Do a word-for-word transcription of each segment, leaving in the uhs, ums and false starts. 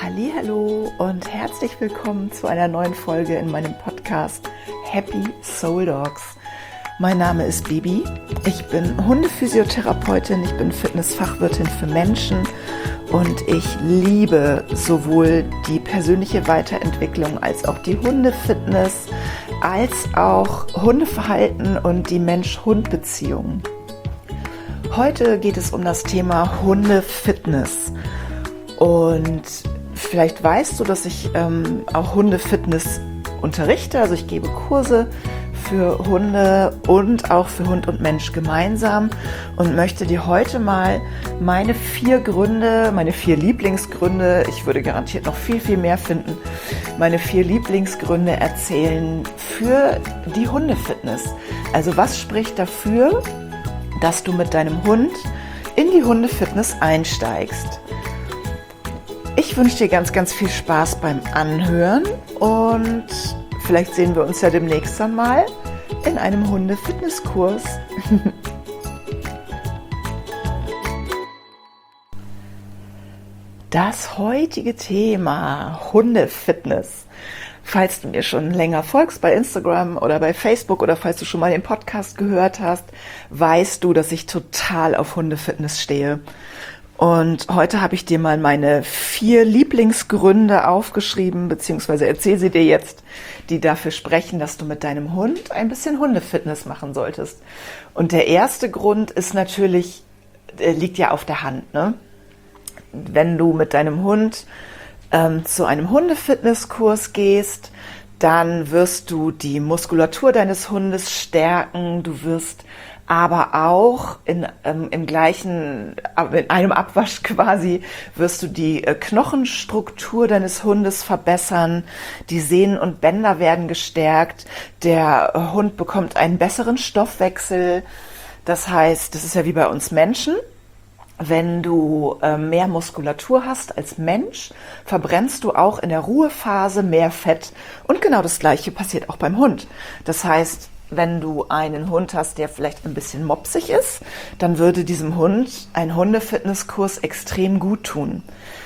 Hallihallo und herzlich willkommen zu einer neuen Folge in meinem Podcast Happy Soul Dogs. Mein Name ist Bibi, ich bin Hundephysiotherapeutin, ich bin Fitnessfachwirtin für Menschen und ich liebe sowohl die persönliche Weiterentwicklung als auch die Hundefitness, als auch Hundeverhalten und die Mensch-Hund-Beziehung. Heute geht es um das Thema Hundefitness und vielleicht weißt du, dass ich ähm, auch Hundefitness unterrichte, also ich gebe Kurse für Hunde und auch für Hund und Mensch gemeinsam und möchte dir heute mal meine vier Gründe, meine vier Lieblingsgründe, ich würde garantiert noch viel, viel mehr finden, meine vier Lieblingsgründe erzählen für die Hundefitness. Also was spricht dafür, dass du mit deinem Hund in die Hundefitness einsteigst? Ich wünsche dir ganz, ganz viel Spaß beim Anhören und vielleicht sehen wir uns ja demnächst dann mal in einem Hunde-Fitnesskurs. Das heutige Thema Hundefitness. Falls du mir schon länger folgst bei Instagram oder bei Facebook oder falls du schon mal den Podcast gehört hast, weißt du, dass ich total auf Hundefitness stehe. Und heute habe ich dir mal meine vier Lieblingsgründe aufgeschrieben, beziehungsweise erzähle sie dir jetzt, die dafür sprechen, dass du mit deinem Hund ein bisschen Hundefitness machen solltest. Und der erste Grund ist natürlich, liegt ja auf der Hand, ne? Wenn du mit deinem Hund ähm, zu einem Hundefitnesskurs gehst, dann wirst du die Muskulatur deines Hundes stärken, du wirst aber auch in, ähm, im gleichen, in einem Abwasch quasi, wirst du die äh, Knochenstruktur deines Hundes verbessern, die Sehnen und Bänder werden gestärkt, der äh, Hund bekommt einen besseren Stoffwechsel, das heißt, das ist ja wie bei uns Menschen, wenn du äh, mehr Muskulatur hast als Mensch, verbrennst du auch in der Ruhephase mehr Fett und genau das Gleiche passiert auch beim Hund, das heißt, wenn du einen Hund hast, der vielleicht ein bisschen mopsig ist, dann würde diesem Hund ein Hundefitnesskurs extrem gut tun.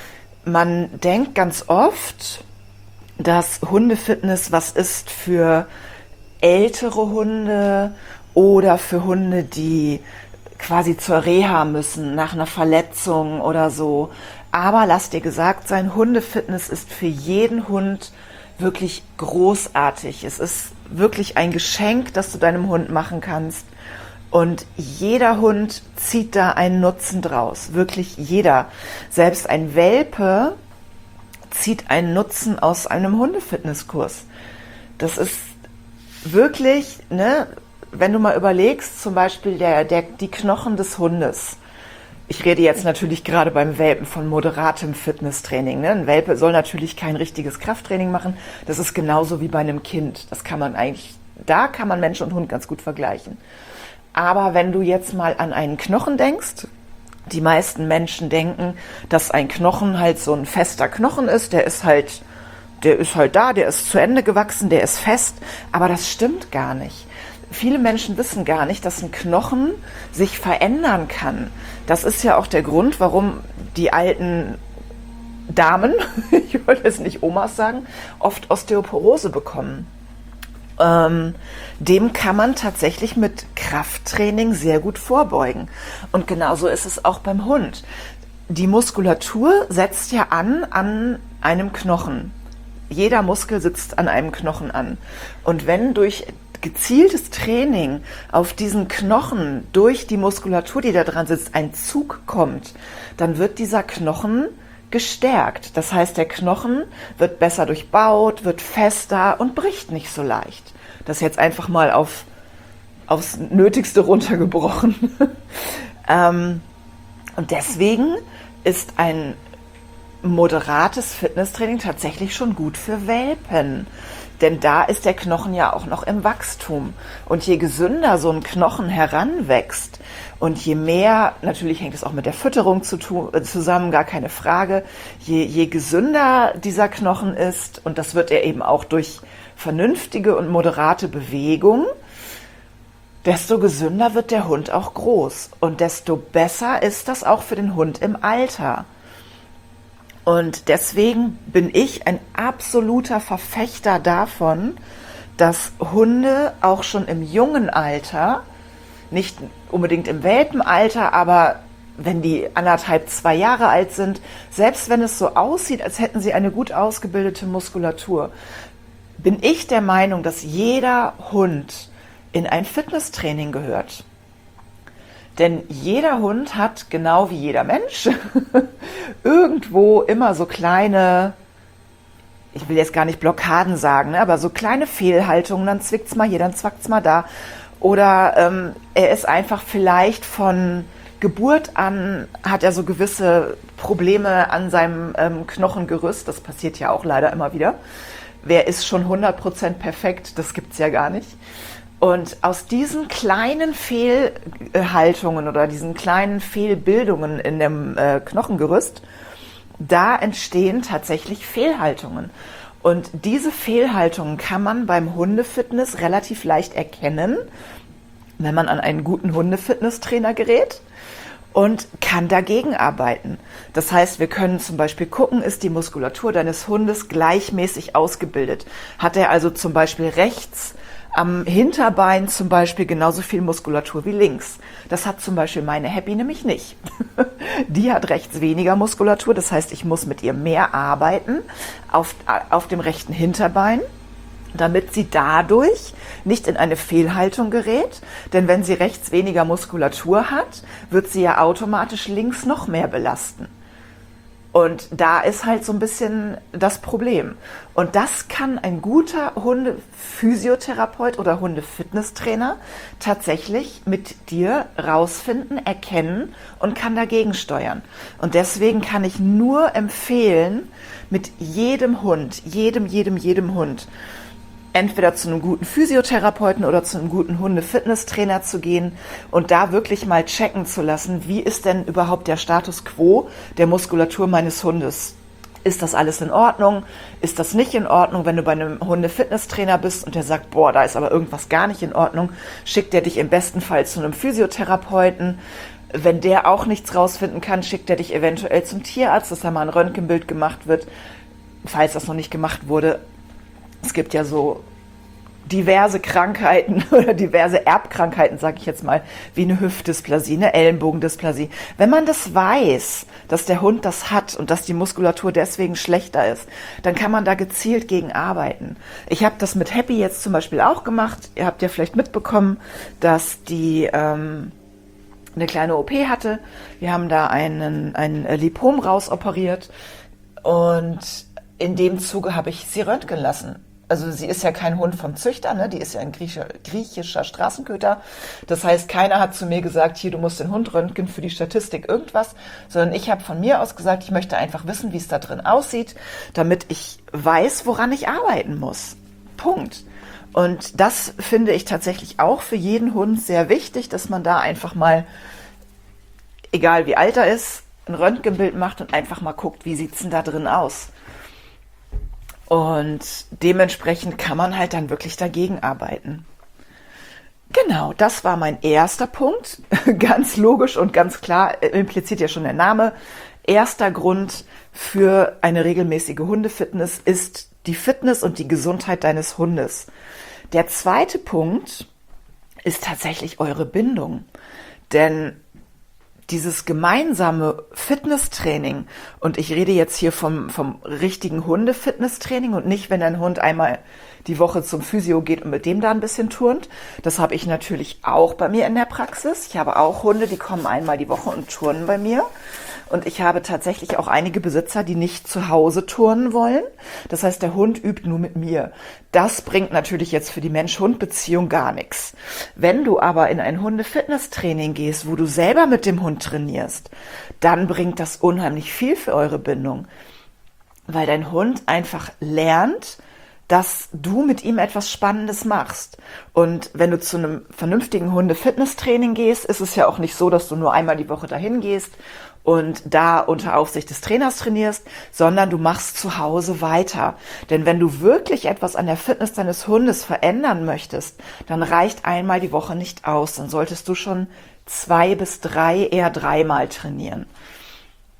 Man denkt ganz oft, dass Hundefitness was ist für ältere Hunde oder für Hunde, die quasi zur Reha müssen, nach einer Verletzung oder so. Aber lass dir gesagt sein, Hundefitness ist für jeden Hund wirklich großartig. Es ist wirklich ein Geschenk, das du deinem Hund machen kannst. Und jeder Hund zieht da einen Nutzen draus. Wirklich jeder. Selbst ein Welpe zieht einen Nutzen aus einem Hundefitnesskurs. Das ist wirklich, ne, wenn du mal überlegst, zum Beispiel der, der, die Knochen des Hundes. Ich rede jetzt natürlich gerade beim Welpen von moderatem Fitnesstraining. Ne? Ein Welpe soll natürlich kein richtiges Krafttraining machen. Das ist genauso wie bei einem Kind. Das kann man eigentlich, da kann man Mensch und Hund ganz gut vergleichen. Aber wenn du jetzt mal an einen Knochen denkst, die meisten Menschen denken, dass ein Knochen halt so ein fester Knochen ist. Der ist halt, der ist halt da, der ist zu Ende gewachsen, der ist fest. Aber das stimmt gar nicht. Viele Menschen wissen gar nicht, dass ein Knochen sich verändern kann. Das ist ja auch der Grund, warum die alten Damen, ich wollte jetzt nicht Omas sagen, oft Osteoporose bekommen. Ähm, dem kann man tatsächlich mit Krafttraining sehr gut vorbeugen. Und genauso ist es auch beim Hund. Die Muskulatur setzt ja an an einem Knochen. Jeder Muskel sitzt an einem Knochen an. Und wenn durch gezieltes Training auf diesen Knochen durch die Muskulatur, die da dran sitzt, ein Zug kommt, dann wird dieser Knochen gestärkt. Das heißt, der Knochen wird besser durchbaut, wird fester und bricht nicht so leicht. Das jetzt einfach mal auf, aufs Nötigste runtergebrochen. ähm, und deswegen ist ein moderates Fitnesstraining tatsächlich schon gut für Welpen. Denn da ist der Knochen ja auch noch im Wachstum. Und je gesünder so ein Knochen heranwächst und je mehr, natürlich hängt es auch mit der Fütterung zu tun, zusammen, gar keine Frage, je, je gesünder dieser Knochen ist, und das wird er eben auch durch vernünftige und moderate Bewegung, desto gesünder wird der Hund auch groß. Und desto besser ist das auch für den Hund im Alter. Und deswegen bin ich ein absoluter Verfechter davon, dass Hunde auch schon im jungen Alter, nicht unbedingt im Welpenalter, aber wenn die anderthalb, zwei Jahre alt sind, selbst wenn es so aussieht, als hätten sie eine gut ausgebildete Muskulatur, bin ich der Meinung, dass jeder Hund in ein Fitnesstraining gehört. Denn jeder Hund hat, genau wie jeder Mensch, irgendwo immer so kleine, ich will jetzt gar nicht Blockaden sagen, ne, aber so kleine Fehlhaltungen, dann zwickt's mal hier, dann zwackt's mal da. Oder ähm, er ist einfach vielleicht von Geburt an, hat er so gewisse Probleme an seinem ähm, Knochengerüst, das passiert ja auch leider immer wieder. Wer ist schon hundert Prozent perfekt? Das gibt's ja gar nicht. Und aus diesen kleinen Fehlhaltungen oder diesen kleinen Fehlbildungen in dem äh, Knochengerüst, da entstehen tatsächlich Fehlhaltungen. Und diese Fehlhaltungen kann man beim Hundefitness relativ leicht erkennen, wenn man an einen guten Hundefitnesstrainer gerät, und kann dagegen arbeiten. Das heißt, wir können zum Beispiel gucken, ist die Muskulatur deines Hundes gleichmäßig ausgebildet? Hat er also zum Beispiel rechts am Hinterbein zum Beispiel genauso viel Muskulatur wie links? Das hat zum Beispiel meine Happy nämlich nicht. Die hat rechts weniger Muskulatur, das heißt, ich muss mit ihr mehr arbeiten auf, auf dem rechten Hinterbein, damit sie dadurch nicht in eine Fehlhaltung gerät. Denn wenn sie rechts weniger Muskulatur hat, wird sie ja automatisch links noch mehr belasten. Und da ist halt so ein bisschen das Problem. Und das kann ein guter Hundephysiotherapeut oder Hundefitnesstrainer tatsächlich mit dir rausfinden, erkennen und kann dagegen steuern. Und deswegen kann ich nur empfehlen, mit jedem Hund, jedem, jedem, jedem Hund, entweder zu einem guten Physiotherapeuten oder zu einem guten Hunde-Fitnesstrainer zu gehen und da wirklich mal checken zu lassen, wie ist denn überhaupt der Status quo der Muskulatur meines Hundes? Ist das alles in Ordnung? Ist das nicht in Ordnung? Wenn du bei einem Hunde-Fitnesstrainer bist und der sagt, boah, da ist aber irgendwas gar nicht in Ordnung, schickt er dich im besten Fall zu einem Physiotherapeuten. Wenn der auch nichts rausfinden kann, schickt er dich eventuell zum Tierarzt, dass da mal ein Röntgenbild gemacht wird, falls das noch nicht gemacht wurde. Es gibt ja so diverse Krankheiten oder diverse Erbkrankheiten, sage ich jetzt mal, wie eine Hüftdysplasie, eine Ellenbogendysplasie. Wenn man das weiß, dass der Hund das hat und dass die Muskulatur deswegen schlechter ist, dann kann man da gezielt gegen arbeiten. Ich habe das mit Happy jetzt zum Beispiel auch gemacht. Ihr habt ja vielleicht mitbekommen, dass die ähm, eine kleine O P hatte. Wir haben da einen, einen Lipom rausoperiert und in dem Zuge habe ich sie röntgen lassen. Also sie ist ja kein Hund vom Züchter, ne? Die ist ja ein griechischer, griechischer Straßenköter. Das heißt, keiner hat zu mir gesagt, hier, du musst den Hund röntgen für die Statistik, irgendwas, sondern ich habe von mir aus gesagt, ich möchte einfach wissen, wie es da drin aussieht, damit ich weiß, woran ich arbeiten muss. Punkt. Und das finde ich tatsächlich auch für jeden Hund sehr wichtig, dass man da einfach mal, egal wie alt er ist, ein Röntgenbild macht und einfach mal guckt, wie sieht's denn da drin aus. Und dementsprechend kann man halt dann wirklich dagegen arbeiten. Genau, das war mein erster Punkt. Ganz logisch und ganz klar, impliziert ja schon der Name. Erster Grund für eine regelmäßige Hundefitness ist die Fitness und die Gesundheit deines Hundes. Der zweite Punkt ist tatsächlich eure Bindung. Denn dieses gemeinsame Fitnesstraining, und ich rede jetzt hier vom, vom richtigen Hunde-Fitnesstraining und nicht, wenn ein Hund einmal die Woche zum Physio geht und mit dem da ein bisschen turnt. Das habe ich natürlich auch bei mir in der Praxis. Ich habe auch Hunde, die kommen einmal die Woche und turnen bei mir. Und ich habe tatsächlich auch einige Besitzer, die nicht zu Hause turnen wollen. Das heißt, der Hund übt nur mit mir. Das bringt natürlich jetzt für die Mensch-Hund-Beziehung gar nichts. Wenn du aber in ein Hunde-Fitness-Training gehst, wo du selber mit dem Hund trainierst, dann bringt das unheimlich viel für eure Bindung. Weil dein Hund einfach lernt, dass du mit ihm etwas Spannendes machst. Und wenn du zu einem vernünftigen Hunde-Fitness-Training gehst, ist es ja auch nicht so, dass du nur einmal die Woche dahin gehst und da unter Aufsicht des Trainers trainierst, sondern du machst zu Hause weiter. Denn wenn du wirklich etwas an der Fitness deines Hundes verändern möchtest, dann reicht einmal die Woche nicht aus. Dann solltest du schon zwei bis drei, eher dreimal trainieren.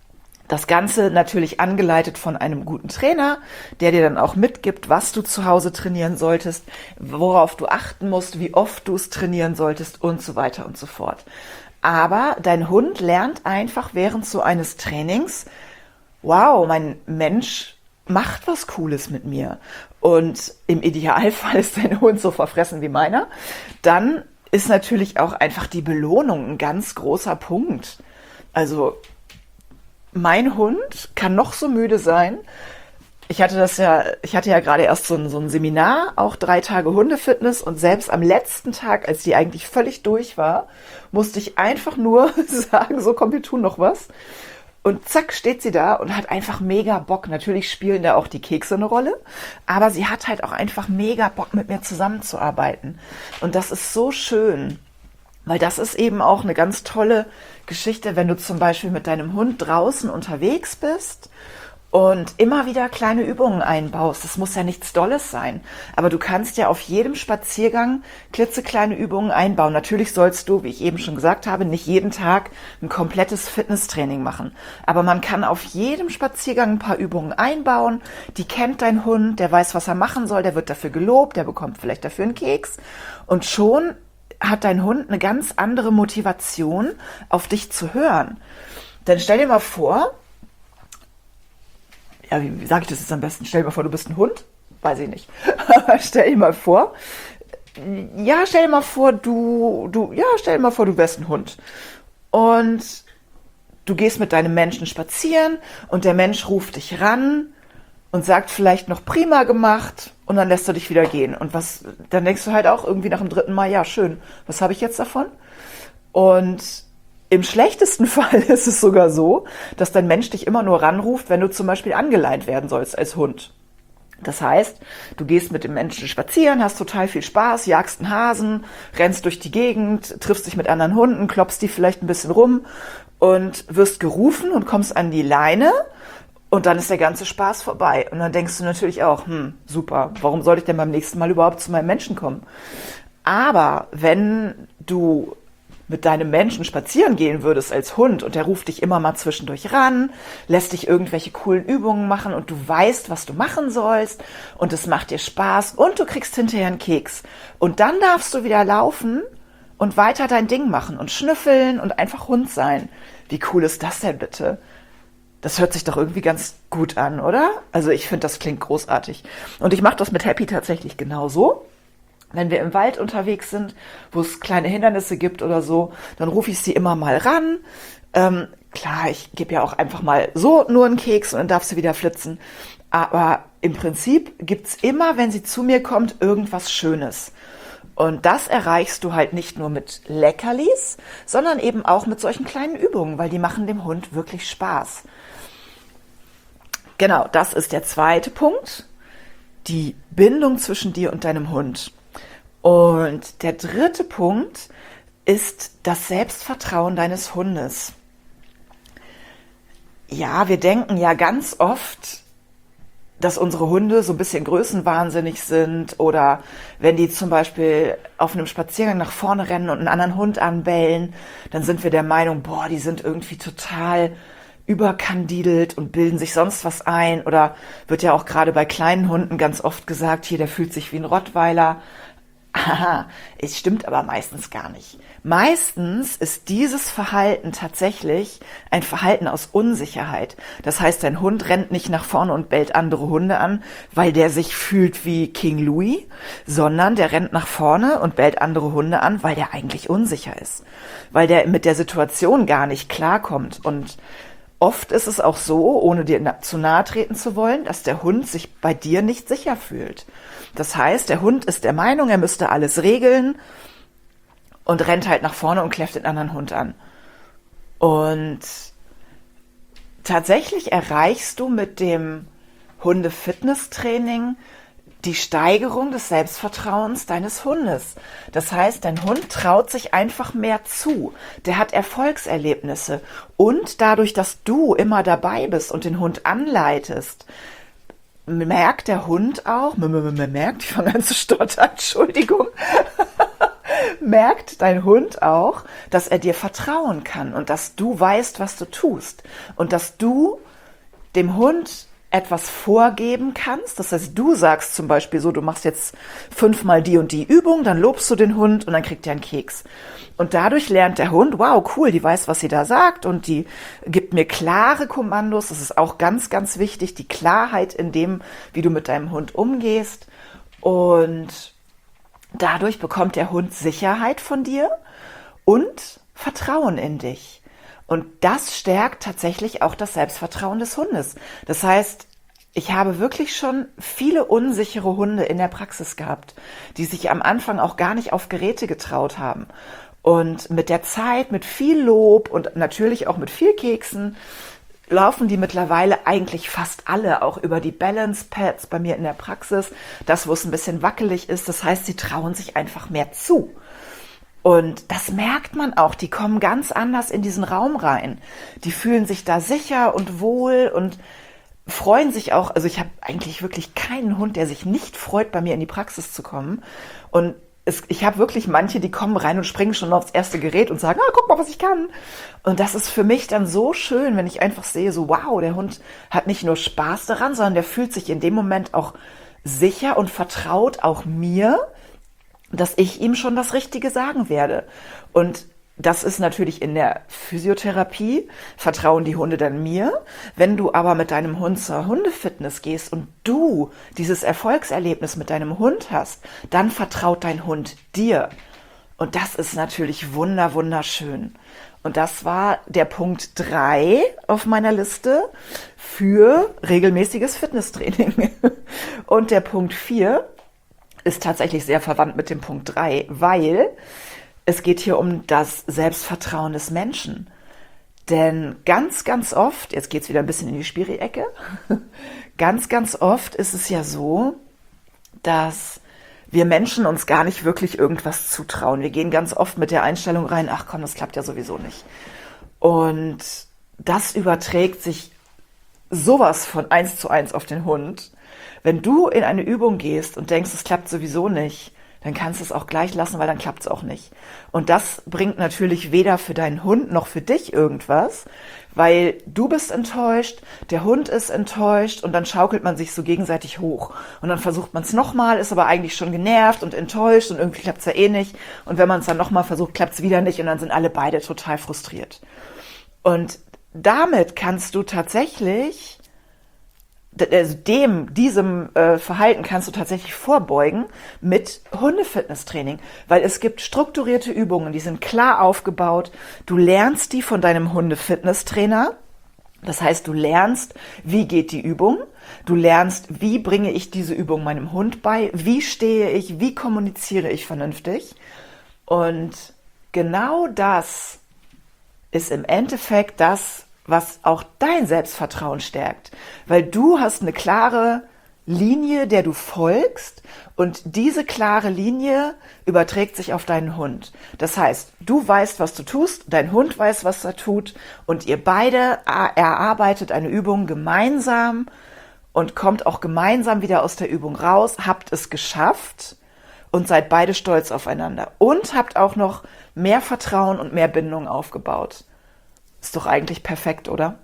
Das Ganze natürlich angeleitet von einem guten Trainer, der dir dann auch mitgibt, was du zu Hause trainieren solltest, worauf du achten musst, wie oft du es trainieren solltest und so weiter und so fort. Aber dein Hund lernt einfach während so eines Trainings, wow, mein Mensch macht was Cooles mit mir. Und im Idealfall ist dein Hund so verfressen wie meiner. Dann ist natürlich auch einfach die Belohnung ein ganz großer Punkt. Also mein Hund kann noch so müde sein. Ich hatte das ja, ich hatte ja gerade erst so ein, so ein Seminar, auch drei Tage Hundefitness, und selbst am letzten Tag, als die eigentlich völlig durch war, musste ich einfach nur sagen, so komm, wir tun noch was. Und zack, steht sie da und hat einfach mega Bock. Natürlich spielen da auch die Kekse eine Rolle, aber sie hat halt auch einfach mega Bock, mit mir zusammenzuarbeiten. Und das ist so schön. Weil das ist eben auch eine ganz tolle Geschichte, wenn du zum Beispiel mit deinem Hund draußen unterwegs bist und immer wieder kleine Übungen einbaust. Das muss ja nichts Dolles sein, aber du kannst ja auf jedem Spaziergang klitzekleine Übungen einbauen. Natürlich sollst du, wie ich eben schon gesagt habe, nicht jeden Tag ein komplettes Fitnesstraining machen. Aber man kann auf jedem Spaziergang ein paar Übungen einbauen. Die kennt dein Hund, der weiß, was er machen soll, der wird dafür gelobt, der bekommt vielleicht dafür einen Keks. Und schon hat dein Hund eine ganz andere Motivation, auf dich zu hören. Denn stell dir mal vor, ja, wie, wie sage ich das jetzt am besten? Stell dir mal vor, du bist ein Hund? Weiß ich nicht. Aber stell dir mal vor, ja, stell dir mal vor, du, du, ja, stell dir mal vor, du wärst ein Hund. Und du gehst mit deinem Menschen spazieren und der Mensch ruft dich ran und sagt vielleicht noch prima gemacht und dann lässt er dich wieder gehen. Und was, dann denkst du halt auch irgendwie nach dem dritten Mal, ja schön, was habe ich jetzt davon? Und im schlechtesten Fall ist es sogar so, dass dein Mensch dich immer nur ranruft, wenn du zum Beispiel angeleint werden sollst als Hund. Das heißt, du gehst mit dem Menschen spazieren, hast total viel Spaß, jagst einen Hasen, rennst durch die Gegend, triffst dich mit anderen Hunden, klopfst die vielleicht ein bisschen rum und wirst gerufen und kommst an die Leine. Und dann ist der ganze Spaß vorbei. Und dann denkst du natürlich auch, hm, super, warum soll ich denn beim nächsten Mal überhaupt zu meinem Menschen kommen? Aber wenn du mit deinem Menschen spazieren gehen würdest als Hund und der ruft dich immer mal zwischendurch ran, lässt dich irgendwelche coolen Übungen machen und du weißt, was du machen sollst und es macht dir Spaß und du kriegst hinterher einen Keks. Und dann darfst du wieder laufen und weiter dein Ding machen und schnüffeln und einfach Hund sein. Wie cool ist das denn bitte? Das hört sich doch irgendwie ganz gut an, oder? Also ich finde, das klingt großartig. Und ich mache das mit Happy tatsächlich genauso. Wenn wir im Wald unterwegs sind, wo es kleine Hindernisse gibt oder so, dann rufe ich sie immer mal ran. Ähm, klar, ich gebe ja auch einfach mal so nur einen Keks und dann darf sie wieder flitzen. Aber im Prinzip gibt's immer, wenn sie zu mir kommt, irgendwas Schönes. Und das erreichst du halt nicht nur mit Leckerlis, sondern eben auch mit solchen kleinen Übungen, weil die machen dem Hund wirklich Spaß. Genau, das ist der zweite Punkt, die Bindung zwischen dir und deinem Hund. Und der dritte Punkt ist das Selbstvertrauen deines Hundes. Ja, wir denken ja ganz oft, dass unsere Hunde so ein bisschen größenwahnsinnig sind oder wenn die zum Beispiel auf einem Spaziergang nach vorne rennen und einen anderen Hund anbellen, dann sind wir der Meinung, boah, die sind irgendwie total überkandidelt und bilden sich sonst was ein. Oder wird ja auch gerade bei kleinen Hunden ganz oft gesagt, hier, der fühlt sich wie ein Rottweiler. Aha, es stimmt aber meistens gar nicht. Meistens ist dieses Verhalten tatsächlich ein Verhalten aus Unsicherheit. Das heißt, dein Hund rennt nicht nach vorne und bellt andere Hunde an, weil der sich fühlt wie King Louis, sondern der rennt nach vorne und bellt andere Hunde an, weil der eigentlich unsicher ist. Weil der mit der Situation gar nicht klarkommt. Und oft ist es auch so, ohne dir zu nahe treten zu wollen, dass der Hund sich bei dir nicht sicher fühlt. Das heißt, der Hund ist der Meinung, er müsste alles regeln und rennt halt nach vorne und kläfft den anderen Hund an. Und tatsächlich erreichst du mit dem Hunde-Fitness-Training die Steigerung des Selbstvertrauens deines Hundes. Das heißt, dein Hund traut sich einfach mehr zu. Der hat Erfolgserlebnisse. Und dadurch, dass du immer dabei bist und den Hund anleitest, merkt der Hund auch, merkt, ich fange an zu stottern, Entschuldigung, merkt dein Hund auch, dass er dir vertrauen kann und dass du weißt, was du tust und dass du dem Hund etwas vorgeben kannst. Das heißt, du sagst zum Beispiel so, du machst jetzt fünfmal die und die Übung, dann lobst du den Hund und dann kriegt er einen Keks. Und dadurch lernt der Hund, wow, cool, die weiß, was sie da sagt und die gibt mir klare Kommandos. Das ist auch ganz, ganz wichtig, die Klarheit in dem, wie du mit deinem Hund umgehst. Und dadurch bekommt der Hund Sicherheit von dir und Vertrauen in dich. Und das stärkt tatsächlich auch das Selbstvertrauen des Hundes. Das heißt, ich habe wirklich schon viele unsichere Hunde in der Praxis gehabt, die sich am Anfang auch gar nicht auf Geräte getraut haben. Und mit der Zeit, mit viel Lob und natürlich auch mit viel Keksen, laufen die mittlerweile eigentlich fast alle auch über die Balance Pads bei mir in der Praxis. Das, wo es ein bisschen wackelig ist, das heißt, sie trauen sich einfach mehr zu. Und das merkt man auch, die kommen ganz anders in diesen Raum rein. Die fühlen sich da sicher und wohl und freuen sich auch. Also ich habe eigentlich wirklich keinen Hund, der sich nicht freut, bei mir in die Praxis zu kommen. Und es, ich habe wirklich manche, die kommen rein und springen schon aufs erste Gerät und sagen, ah, guck mal, was ich kann. Und das ist für mich dann so schön, wenn ich einfach sehe, so wow, der Hund hat nicht nur Spaß daran, sondern der fühlt sich in dem Moment auch sicher und vertraut auch mir, dass ich ihm schon das Richtige sagen werde. Und das ist natürlich in der Physiotherapie, vertrauen die Hunde dann mir. Wenn du aber mit deinem Hund zur Hundefitness gehst und du dieses Erfolgserlebnis mit deinem Hund hast, dann vertraut dein Hund dir. Und das ist natürlich wunder, wunderschön. Und das war der Punkt drei auf meiner Liste für regelmäßiges Fitnesstraining. Und der Punkt vier ist tatsächlich sehr verwandt mit dem Punkt drei, weil es geht hier um das Selbstvertrauen des Menschen. Denn ganz, ganz oft, jetzt geht es wieder ein bisschen in die Spiri-Ecke, ganz, ganz oft ist es ja so, dass wir Menschen uns gar nicht wirklich irgendwas zutrauen. Wir gehen ganz oft mit der Einstellung rein, ach komm, das klappt ja sowieso nicht. Und das überträgt sich sowas von eins zu eins auf den Hund. Wenn du in eine Übung gehst und denkst, es klappt sowieso nicht, dann kannst du es auch gleich lassen, weil dann klappt es auch nicht. Und das bringt natürlich weder für deinen Hund noch für dich irgendwas, weil du bist enttäuscht, der Hund ist enttäuscht und dann schaukelt man sich so gegenseitig hoch. Und dann versucht man es nochmal, ist aber eigentlich schon genervt und enttäuscht und irgendwie klappt es ja eh nicht. Und wenn man es dann nochmal versucht, klappt es wieder nicht und dann sind alle beide total frustriert. Und damit kannst du tatsächlich also dem, diesem äh, Verhalten kannst du tatsächlich vorbeugen mit Hundefitnesstraining, weil es gibt strukturierte Übungen, die sind klar aufgebaut. Du lernst die von deinem Hundefitnesstrainer. Das heißt, du lernst, wie geht die Übung. Du lernst, wie bringe ich diese Übung meinem Hund bei. Wie stehe ich, wie kommuniziere ich vernünftig. Und genau das ist im Endeffekt das, was auch dein Selbstvertrauen stärkt. Weil du hast eine klare Linie, der du folgst und diese klare Linie überträgt sich auf deinen Hund. Das heißt, du weißt, was du tust, dein Hund weiß, was er tut und ihr beide erarbeitet eine Übung gemeinsam und kommt auch gemeinsam wieder aus der Übung raus, habt es geschafft und seid beide stolz aufeinander und habt auch noch mehr Vertrauen und mehr Bindung aufgebaut. Ist doch eigentlich perfekt, oder?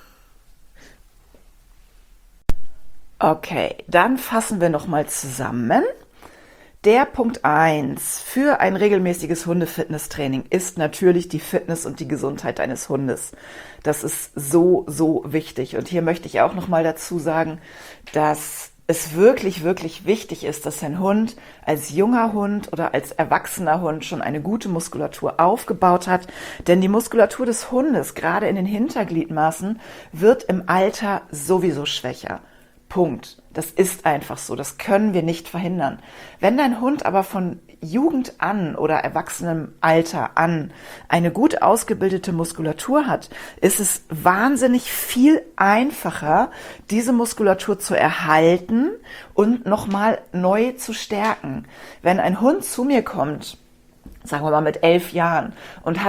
Okay, dann fassen wir nochmal zusammen. Der Punkt eins für ein regelmäßiges Hunde-Fitness-Training ist natürlich die Fitness und die Gesundheit deines Hundes. Das ist so, so wichtig. Und hier möchte ich auch nochmal dazu sagen, dass es wirklich, wirklich wichtig ist, dass ein Hund als junger Hund oder als erwachsener Hund schon eine gute Muskulatur aufgebaut hat. Denn die Muskulatur des Hundes, gerade in den Hintergliedmaßen, wird im Alter sowieso schwächer. Punkt. Das ist einfach so. Das können wir nicht verhindern. Wenn dein Hund aber von Jugend an oder erwachsenem Alter an eine gut ausgebildete Muskulatur hat, ist es wahnsinnig viel einfacher, diese Muskulatur zu erhalten und nochmal neu zu stärken. Wenn ein Hund zu mir kommt, sagen wir mal mit elf Jahren, und hat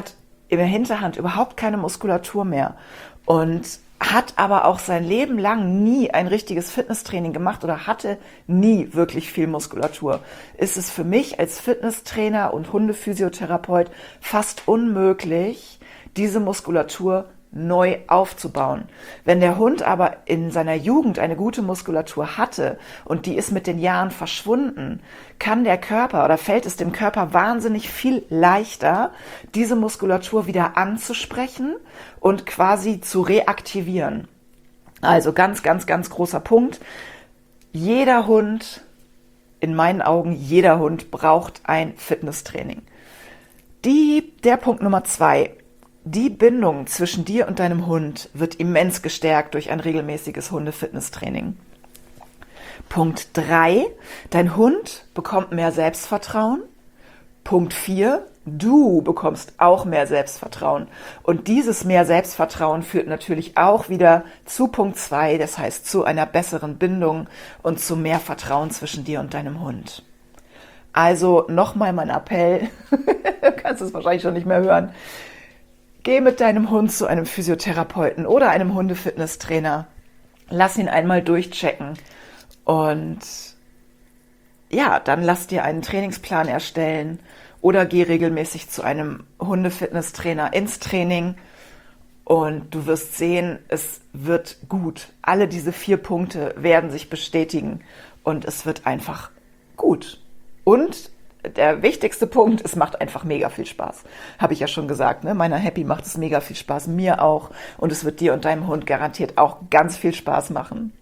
in der Hinterhand überhaupt keine Muskulatur mehr und hat aber auch sein Leben lang nie ein richtiges Fitnesstraining gemacht oder hatte nie wirklich viel Muskulatur, ist es für mich als Fitnesstrainer und Hundephysiotherapeut fast unmöglich, diese Muskulatur neu aufzubauen. Wenn der Hund aber in seiner Jugend eine gute Muskulatur hatte und die ist mit den Jahren verschwunden, kann der Körper oder fällt es dem Körper wahnsinnig viel leichter, diese Muskulatur wieder anzusprechen und quasi zu reaktivieren. Also ganz, ganz, ganz großer Punkt. Jeder Hund, in meinen Augen jeder Hund braucht ein Fitnesstraining. Die, der Punkt Nummer zwei. Die Bindung zwischen dir und deinem Hund wird immens gestärkt durch ein regelmäßiges Hunde-Fitnesstraining. Punkt drei. Dein Hund bekommt mehr Selbstvertrauen. Punkt vier. Du bekommst auch mehr Selbstvertrauen. Und dieses mehr Selbstvertrauen führt natürlich auch wieder zu Punkt zwei, das heißt zu einer besseren Bindung und zu mehr Vertrauen zwischen dir und deinem Hund. Also nochmal mein Appell, du kannst es wahrscheinlich schon nicht mehr hören. Geh mit deinem Hund zu einem Physiotherapeuten oder einem Hundefitnesstrainer. Lass ihn einmal durchchecken und ja, dann lass dir einen Trainingsplan erstellen oder geh regelmäßig zu einem Hundefitnesstrainer ins Training und du wirst sehen, es wird gut. Alle diese vier Punkte werden sich bestätigen und es wird einfach gut. Und der wichtigste Punkt, es macht einfach mega viel Spaß. Habe ich ja schon gesagt, ne? Meiner Happy macht es mega viel Spaß, mir auch. Und es wird dir und deinem Hund garantiert auch ganz viel Spaß machen.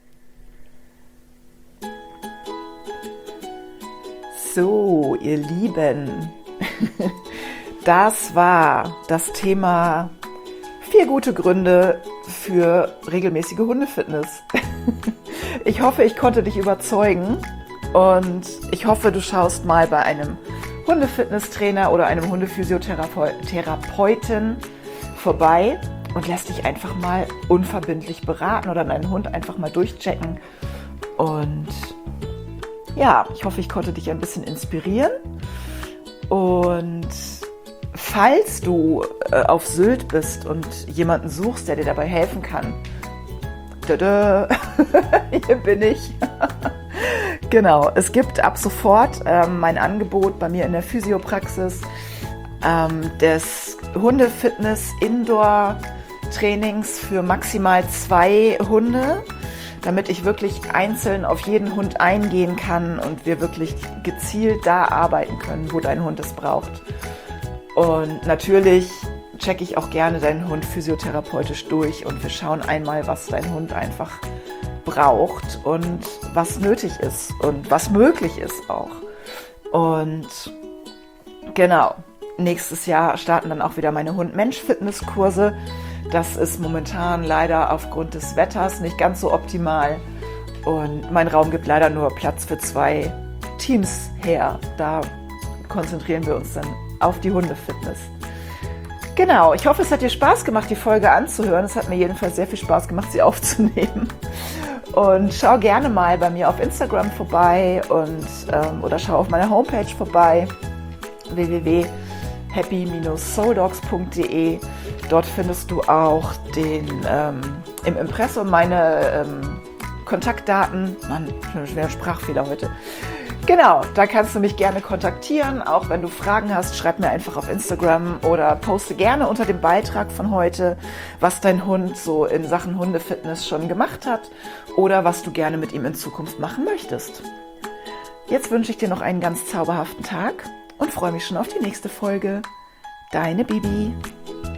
So, ihr Lieben, das war das Thema vier gute Gründe für regelmäßige Hundefitness. Ich hoffe, ich konnte dich überzeugen. Und ich hoffe, du schaust mal bei einem Hundefitnesstrainer oder einem Hundephysiotherapeuten vorbei und lässt dich einfach mal unverbindlich beraten oder deinen Hund einfach mal durchchecken. Und ja, ich hoffe, ich konnte dich ein bisschen inspirieren. Und falls du äh, auf Sylt bist und jemanden suchst, der dir dabei helfen kann, tada, hier bin ich. Genau, es gibt ab sofort ähm, mein Angebot bei mir in der Physiopraxis ähm, des Hunde-Fitness-Indoor-Trainings für maximal zwei Hunde, damit ich wirklich einzeln auf jeden Hund eingehen kann und wir wirklich gezielt da arbeiten können, wo dein Hund es braucht. Und natürlich checke ich auch gerne deinen Hund physiotherapeutisch durch und wir schauen einmal, was dein Hund einfach braucht und was nötig ist und was möglich ist auch. Und genau, nächstes Jahr starten dann auch wieder meine Hund-Mensch-Fitness-Kurse. Das ist momentan leider aufgrund des Wetters nicht ganz so optimal und mein Raum gibt leider nur Platz für zwei Teams her. Da konzentrieren wir uns dann auf die Hundefitness. Genau, ich hoffe, es hat dir Spaß gemacht, die Folge anzuhören. Es hat mir jedenfalls sehr viel Spaß gemacht, sie aufzunehmen. Und schau gerne mal bei mir auf Instagram vorbei und ähm, oder schau auf meiner Homepage vorbei, w w w punkt happy dash soul dogs punkt d e. Dort findest du auch den, ähm, im Impressum meine ähm, Kontaktdaten. Mann, schon ein schwerer Sprachfehler heute. Genau, da kannst du mich gerne kontaktieren. Auch wenn du Fragen hast, schreib mir einfach auf Instagram oder poste gerne unter dem Beitrag von heute, was dein Hund so in Sachen Hundefitness schon gemacht hat oder was du gerne mit ihm in Zukunft machen möchtest. Jetzt wünsche ich dir noch einen ganz zauberhaften Tag und freue mich schon auf die nächste Folge. Deine Bibi.